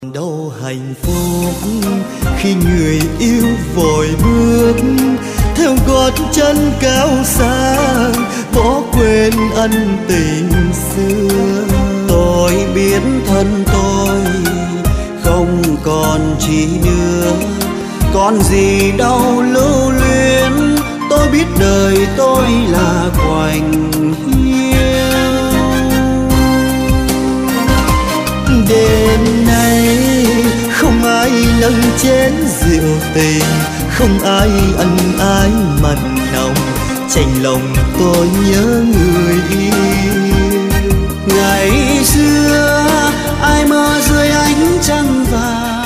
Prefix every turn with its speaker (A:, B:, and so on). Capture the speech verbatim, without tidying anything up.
A: Đâu hạnh phúc khi người yêu vội bước theo gót chân cao xa, bỏ quên ân tình xưa. Tôi biết thân tôi không còn chi nữa, còn gì đâu lưu luyến. Tôi biết đời tôi là quạnh hiu. Đêm nay không ai nâng chén rượu tình, không ai ân ái mặn nồng, chạnh lòng tôi nhớ người yêu. Ngày xưa ai mơ dưới ánh trăng vàng,